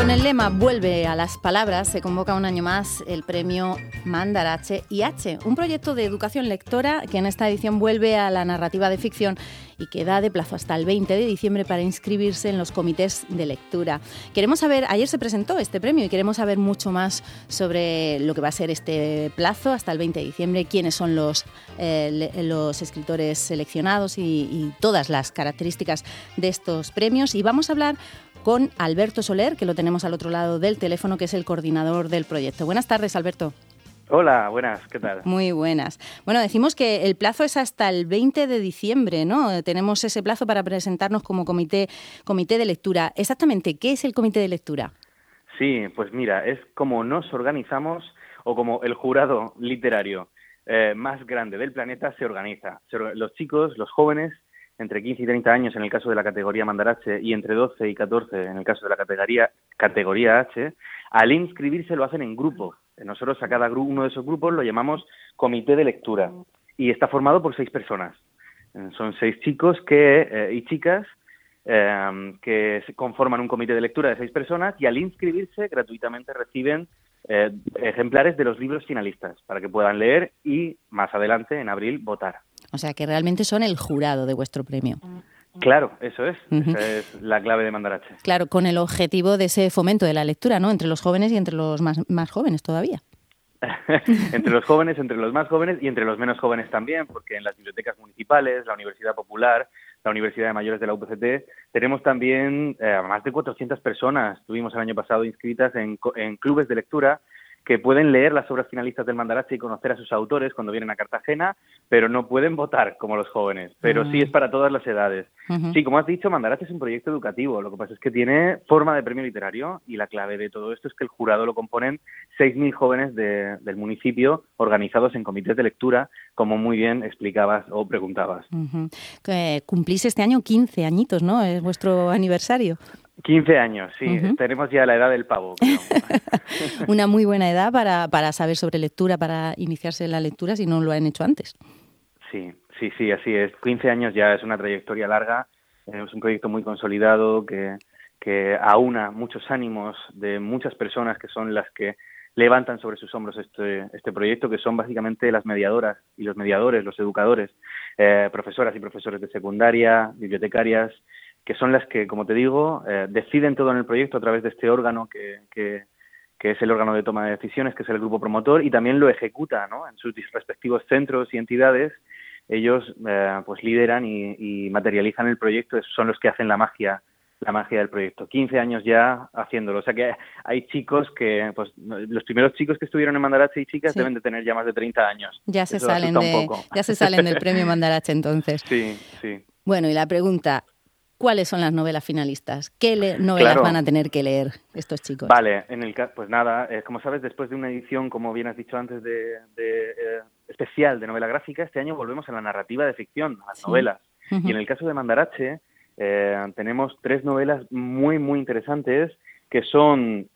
Con el lema Vuelve a las palabras se convoca un año más el premio Mandarache IH, un proyecto de educación lectora que en esta edición vuelve a la narrativa de ficción y que da de plazo hasta el 20 de diciembre para inscribirse en los comités de lectura. Queremos saber, ayer se presentó este premio y queremos saber mucho más sobre lo que va a ser este plazo hasta el 20 de diciembre, quiénes son los escritores seleccionados y todas las características de estos premios. Y vamos a hablar con Alberto Soler, que lo tenemos al otro lado del teléfono, que es el coordinador del proyecto. Buenas tardes, Alberto. Hola, buenas, ¿qué tal? Muy buenas. Bueno, decimos que el plazo es hasta el 20 de diciembre, ¿no? Tenemos ese plazo para presentarnos como comité de lectura. Exactamente, ¿qué es el comité de lectura? Sí, pues mira, es como nos organizamos o como el jurado literario más grande del planeta se organiza. Los chicos, los jóvenes, entre 15 y 30 años en el caso de la categoría Mandarache y entre 12 y 14 en el caso de la categoría H, al inscribirse lo hacen en grupo. Nosotros a cada uno de esos grupos lo llamamos comité de lectura y está formado por 6 personas. Son 6 chicos y chicas que conforman un comité de lectura de 6 personas y al inscribirse gratuitamente reciben ejemplares de los libros finalistas para que puedan leer y más adelante, en abril, votar. O sea, que realmente son el jurado de vuestro premio. Claro, eso es. Esa es la clave de Mandarache. Claro, con el objetivo de ese fomento de la lectura, ¿no? Entre los jóvenes y entre los más jóvenes todavía. Entre los jóvenes, entre los más jóvenes y entre los menos jóvenes también, porque en las bibliotecas municipales, la Universidad Popular, la Universidad de Mayores de la UPCT, tenemos también más de 400 personas, tuvimos el año pasado inscritas en clubes de lectura que pueden leer las obras finalistas del Mandarache y conocer a sus autores cuando vienen a Cartagena, pero no pueden votar como los jóvenes. Pero sí es para todas las edades. Sí, como has dicho, Mandarache es un proyecto educativo. Lo que pasa es que tiene forma de premio literario y la clave de todo esto es que el jurado lo componen 6.000 jóvenes del municipio organizados en comités de lectura, como muy bien explicabas o preguntabas. Cumplís este año 15 añitos, ¿no? Es vuestro aniversario. 15 años, sí. Tenemos ya la edad del pavo, creo. Una muy buena edad para saber sobre lectura, para iniciarse en la lectura si no lo han hecho antes. Sí, así es. 15 años ya es una trayectoria larga, es un proyecto muy consolidado que aúna muchos ánimos de muchas personas que son las que levantan sobre sus hombros este proyecto, que son básicamente las mediadoras y los mediadores, los educadores, profesoras y profesores de secundaria, bibliotecarias, que son las que, como te digo, deciden todo en el proyecto a través de este órgano que es el órgano de toma de decisiones, que es el grupo promotor, y también lo ejecuta, ¿no? En sus respectivos centros y entidades. Ellos pues lideran y materializan el proyecto, son los que hacen la magia del proyecto. 15 años ya haciéndolo. O sea que hay chicos que, pues los primeros chicos que estuvieron en Mandarache y chicas deben de tener ya más de 30 años. Ya se salen del premio Mandarache entonces. Sí. Bueno, y la pregunta, ¿cuáles son las novelas finalistas? ¿Qué novelas van a tener que leer estos chicos? Vale, pues nada, como sabes, después de una edición, como bien has dicho antes, especial de novela gráfica, este año volvemos a la narrativa de ficción, a las novelas. Y en el caso de Mandarache, tenemos 3 novelas muy, muy interesantes, que son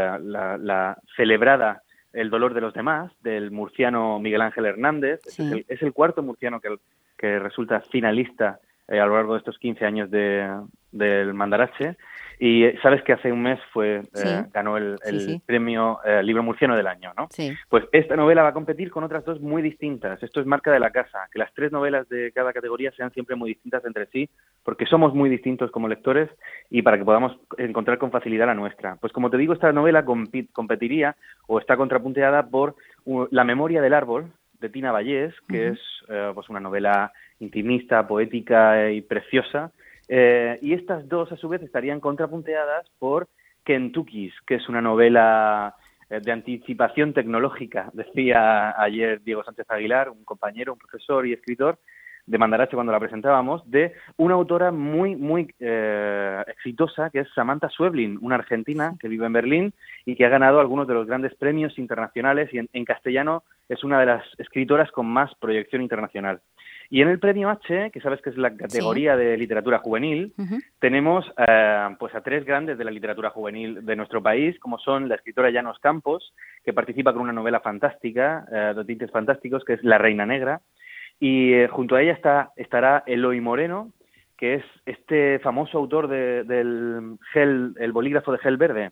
la celebrada El dolor de los demás, del murciano Miguel Ángel Hernández. Sí. Es el cuarto murciano que resulta finalista a lo largo de estos 15 años del Mandarache. Y sabes que hace un mes ganó el premio Libro Murciano del Año, ¿no? Sí. Pues esta novela va a competir con otras 2 muy distintas. Esto es marca de la casa, que las 3 novelas de cada categoría sean siempre muy distintas entre sí, porque somos muy distintos como lectores y para que podamos encontrar con facilidad la nuestra. Pues como te digo, esta novela competiría o está contrapunteada por La memoria del árbol, de Tina Vallés, que es pues una novela intimista, poética y preciosa. Y estas 2, a su vez, estarían contrapunteadas por Kentuckys, que es una novela de anticipación tecnológica, decía ayer Diego Sánchez Aguilar, un compañero, un profesor y escritor de Mandarache cuando la presentábamos, de una autora muy, muy exitosa, que es Samantha Schweblin, una argentina que vive en Berlín y que ha ganado algunos de los grandes premios internacionales y en castellano es una de las escritoras con más proyección internacional. Y en el premio H, que sabes que es la categoría de literatura juvenil, tenemos pues a 3 grandes de la literatura juvenil de nuestro país, como son la escritora Llanos Campos, que participa con una novela fantástica, de tintes fantásticos, que es La Reina Negra, y junto a ella estará Eloy Moreno, que es este famoso autor del gel, el bolígrafo de gel verde,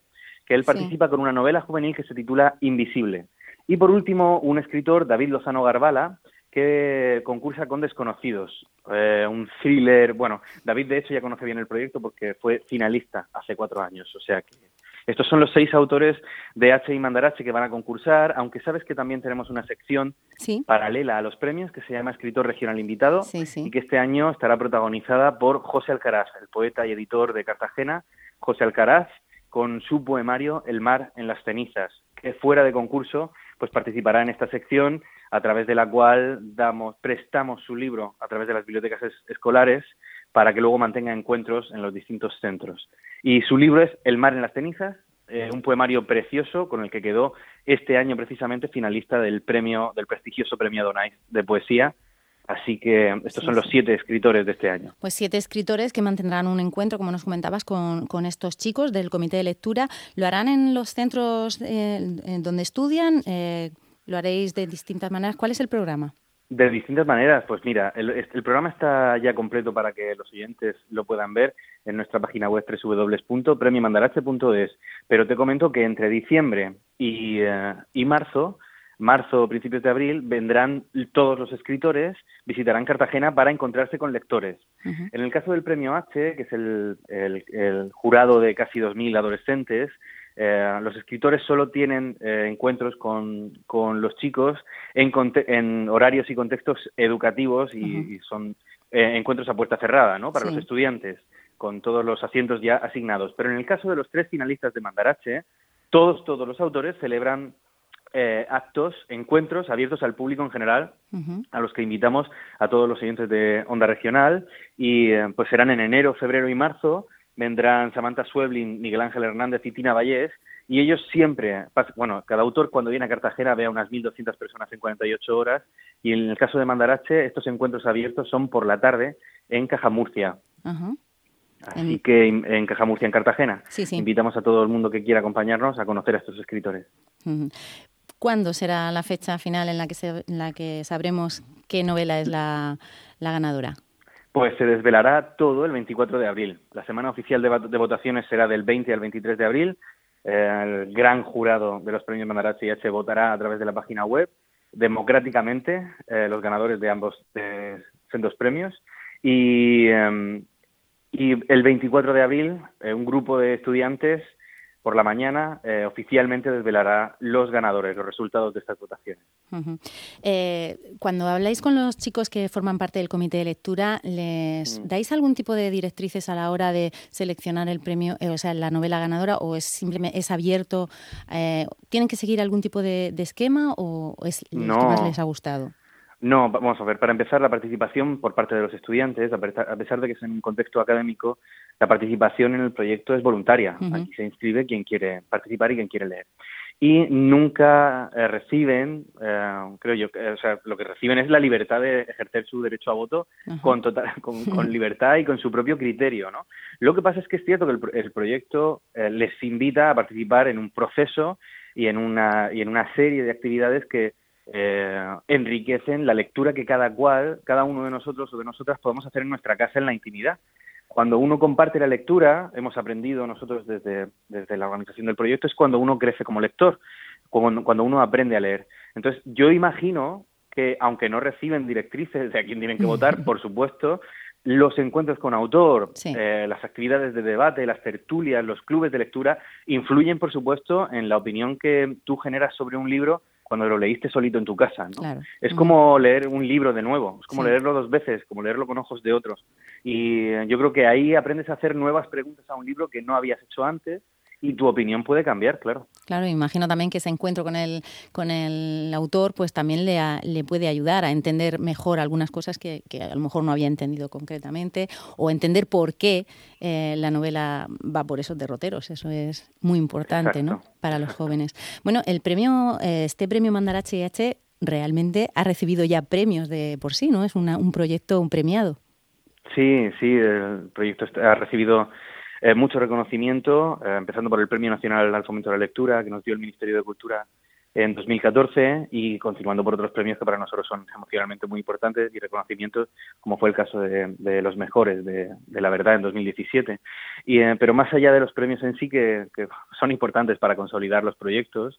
que él participa con una novela juvenil que se titula Invisible. Y por último, un escritor, David Lozano Garbala, que concursa con Desconocidos, un thriller. Bueno, David de hecho ya conoce bien el proyecto porque fue finalista hace 4 años, o sea que estos son los 6 autores de H.I. Mandarache que van a concursar, aunque sabes que también tenemos una sección paralela a los premios que se llama Escritor Regional Invitado y que este año estará protagonizada por José Alcaraz, el poeta y editor de Cartagena, José Alcaraz, con su poemario El mar en las cenizas, que fuera de concurso pues participará en esta sección, a través de la cual prestamos su libro a través de las bibliotecas escolares para que luego mantenga encuentros en los distintos centros. Y su libro es El mar en las cenizas, un poemario precioso con el que quedó este año precisamente finalista del prestigioso premio Adonais de poesía. Así que estos son los 7 escritores de este año. Pues 7 escritores que mantendrán un encuentro, como nos comentabas, con estos chicos del comité de lectura. ¿Lo harán en los centros en donde estudian? ¿Lo haréis de distintas maneras? ¿Cuál es el programa? De distintas maneras. Pues mira, el programa está ya completo para que los oyentes lo puedan ver en nuestra página web www.premiomandarache.es. Pero te comento que entre diciembre y marzo, principios de abril, vendrán todos los escritores, visitarán Cartagena para encontrarse con lectores. Uh-huh. En el caso del Premio H, que es el jurado de casi 2.000 adolescentes, los escritores solo tienen encuentros con los chicos en horarios y contextos educativos y son encuentros a puerta cerrada, ¿no? Para los estudiantes, con todos los asientos ya asignados. Pero en el caso de los 3 finalistas de Mandarache, todos los autores celebran encuentros abiertos al público en general, a los que invitamos a todos los oyentes de Onda Regional, y pues serán en enero, febrero y marzo. Vendrán Samantha Sueblin, Miguel Ángel Hernández y Tina Vallés, y ellos siempre, cada autor cuando viene a Cartagena ve a unas 1.200 personas en 48 horas, y en el caso de Mandarache estos encuentros abiertos son por la tarde en Caja Murcia. Uh-huh. Así que en Caja Murcia, en Cartagena, invitamos a todo el mundo que quiera acompañarnos a conocer a estos escritores. Uh-huh. ¿Cuándo será la fecha final en la que sabremos qué novela es la ganadora? Pues se desvelará todo el 24 de abril. La semana oficial de votaciones será del 20 al 23 de abril. El gran jurado de los premios Mandarache y H votará a través de la página web democráticamente los ganadores de ambos sendos premios. Y el 24 de abril un grupo de estudiantes por la mañana oficialmente desvelará los ganadores, los resultados de estas votaciones. Uh-huh. Cuando habláis con los chicos que forman parte del comité de lectura, ¿les dais algún tipo de directrices a la hora de seleccionar el premio, la novela ganadora, o es simplemente abierto? ¿Tienen que seguir algún tipo de esquema o es lo que más les ha gustado? No, vamos a ver, para empezar, la participación por parte de los estudiantes, a pesar de que es en un contexto académico, la participación en el proyecto es voluntaria. Uh-huh. Aquí se inscribe quien quiere participar y quien quiere leer. Y nunca reciben, creo yo, lo que reciben es la libertad de ejercer su derecho a voto uh-huh. con libertad y con su propio criterio, ¿no? Lo que pasa es que es cierto que el proyecto les invita a participar en un proceso y en una serie de actividades que enriquecen la lectura que cada uno de nosotros o de nosotras podemos hacer en nuestra casa en la intimidad. Cuando uno comparte la lectura, hemos aprendido nosotros desde la organización del proyecto, es cuando uno crece como lector, cuando uno aprende a leer. Entonces, yo imagino que, aunque no reciben directrices de a quién tienen que votar, por supuesto, los encuentros con autor, las actividades de debate, las tertulias, los clubes de lectura, influyen, por supuesto, en la opinión que tú generas sobre un libro cuando lo leíste solito en tu casa, ¿no? Claro. Es como leer un libro de nuevo, es como leerlo 2 veces, como leerlo con ojos de otros. Y yo creo que ahí aprendes a hacer nuevas preguntas a un libro que no habías hecho antes, y tu opinión puede cambiar, claro. Claro, imagino también que ese encuentro con el autor pues también le puede ayudar a entender mejor algunas cosas que a lo mejor no había entendido concretamente, o entender por qué la novela va por esos derroteros. Eso es muy importante, ¿no?, para los jóvenes. Bueno, este premio Mandarache H realmente ha recibido ya premios de por sí, ¿no? Es un proyecto premiado. Sí, el proyecto ha recibido mucho reconocimiento, empezando por el Premio Nacional al Fomento de la Lectura, que nos dio el Ministerio de Cultura en 2014 y continuando por otros premios que para nosotros son emocionalmente muy importantes y reconocimientos, como fue el caso de los mejores de La Verdad en 2017. Pero más allá de los premios en sí, que son importantes para consolidar los proyectos,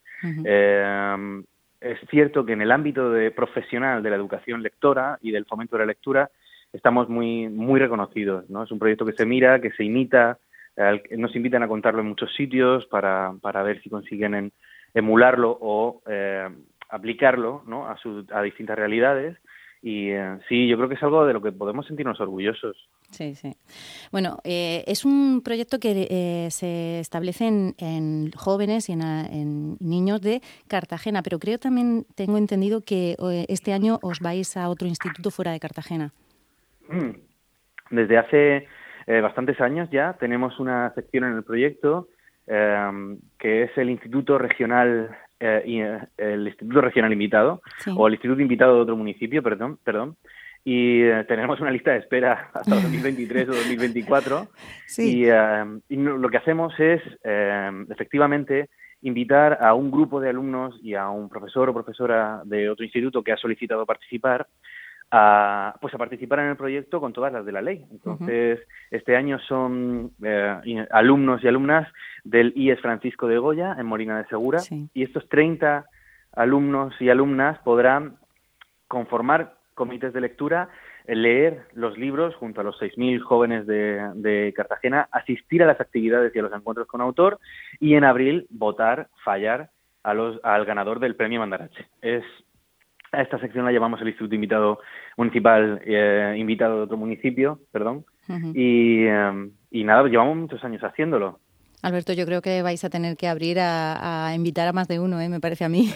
es cierto que en el ámbito profesional de la educación lectora y del fomento de la lectura estamos muy, muy reconocidos, ¿no? Es un proyecto que se mira, que se imita, nos invitan a contarlo en muchos sitios para ver si consiguen emularlo o aplicarlo, ¿no? a distintas realidades. Y sí, yo creo que es algo de lo que podemos sentirnos orgullosos. Sí, sí. Bueno, es un proyecto que se establece en jóvenes y en niños de Cartagena, pero también tengo entendido que este año os vais a otro instituto fuera de Cartagena. Desde hace bastantes años ya tenemos una sección en el proyecto que es el Instituto Regional Invitado, sí, o el Instituto Invitado de otro municipio, perdón, y tenemos una lista de espera hasta 2023 o 2024, sí. Y lo que hamos es efectivamente invitar a un grupo de alumnos y a un profesor o profesora de otro instituto que ha solicitado participar a participar en el proyecto con todas las de la ley. Entonces, este año son alumnos y alumnas del IES Francisco de Goya en Molina de Segura, sí, y estos 30 alumnos y alumnas podrán conformar comités de lectura, leer los libros junto a los 6.000 jóvenes de Cartagena, asistir a las actividades y a los encuentros con autor y en abril votar, fallar al ganador del premio Mandarache. A esta sección la llamamos el Instituto Invitado Municipal, invitado de otro municipio, y nada, llevamos muchos años haciéndolo. Alberto, yo creo que vais a tener que abrir a invitar a más de uno, me parece a mí.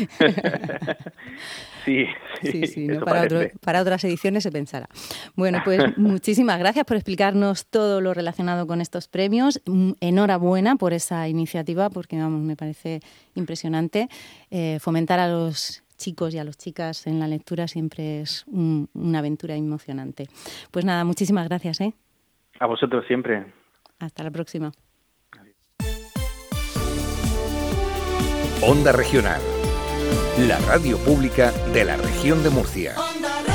Sí, ¿no? Para otras ediciones se pensará. Bueno, pues muchísimas gracias por explicarnos todo lo relacionado con estos premios. Enhorabuena por esa iniciativa, porque me parece impresionante. Fomentar a los chicos y a las chicas en la lectura siempre es una aventura emocionante. Pues nada, muchísimas gracias. A vosotros siempre. Hasta la próxima. Onda Regional, la radio pública de la región de Murcia.